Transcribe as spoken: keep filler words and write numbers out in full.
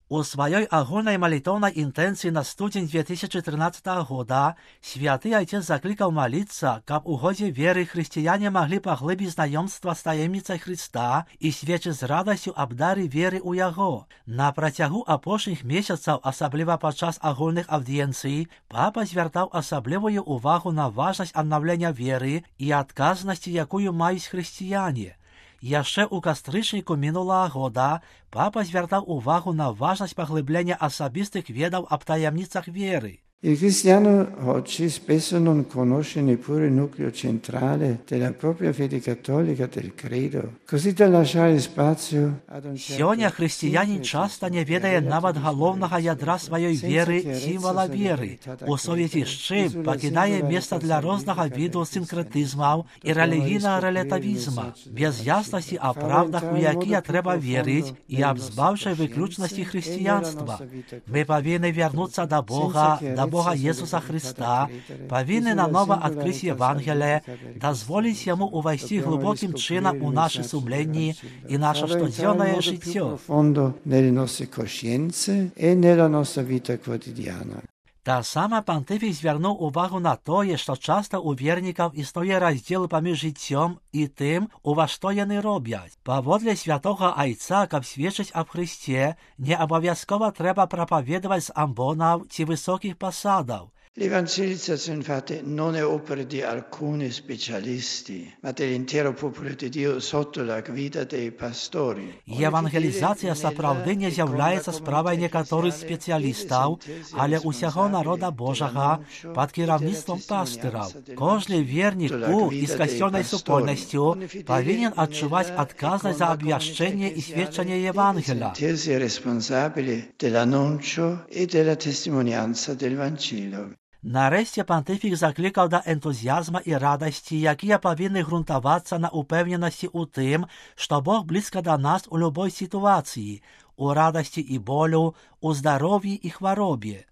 У сваёй агульнай малітоўнай інтэнцыі на студзень две тысячи тринадцатого года святы Айцец заклікаў маліцца, каб у годзе веры хрысціяне маглі паглыбіць знаёмства з таемніцай Хрыста і сведчыць з радасцю аб дары веры ў Яго. На працягу апошніх месяцаў, асабліва падчас агульных аўдыенцый, папа звяртаў асаблівую увагу на важнасць аднаўлення веры і адказнасці, якую маюць хрысціяне. Яшчэ ў кастрычніку мінулага года папа звяртаў увагу на важнасць паглыблення асабістых ведаў аб таямніцах веры. Il cristiano oggi spesso non conosce neppure il nucleo centrale della propria fede cattolica del credo, così da lasciare spazio ad un certo... Сёння хрысціянін часта не ведае нават галоўнага ядра сваёй веры, сімвала веры, у сувязі з чым пакідае месца для рознага віду сінкрэтызмаў і рэлігійнага рэлятывізма, без яснасці аб правдах, у якія трэба верыць, і аб збаўчай выключнасці хрысціянства. Мы павінны вярнуцца да Бога, да Бога Jesúsa Христа, павінны нанова адкрыць Евангелие, дазволіць яму увайсці глыбокім чынам у нашы сумленні і наша штодзённае жыццё. Та сама пантыфік звярнуў увагу на тое, што часта ў вернікаў існуе раздзел паміж жыццём і тым, ува што яны робяць. Паводле святога Айца, каб сведчыць аб Хрысце, не абавязкова трэба прапаведаваць з амбонаў ці высокіх пасадаў. L'evangelizzazione infatti non è opera di alcuni specialisti, ma dell'intero popolo di Dio sotto la guida dei pastori. Евангелізацыя сапраўды не з'яўляецца справай некаторых спецыялістаў, але ўсяго народа Божага пад кіраўніцтвам пастыраў. Кожны вернік у і з касцёльнай супольнасцю павінен адчуваць адказнасць за абвяшчэнне і сведчанне Евангеля. Нарэшце пантыфік заклікаў да энтузіязма і радасці, якія павінны грунтавацца на упэўненасці ў тым, што Бог блізка да нас у любой сітуацыі, у радасці і болю, у здароўі і хваробе.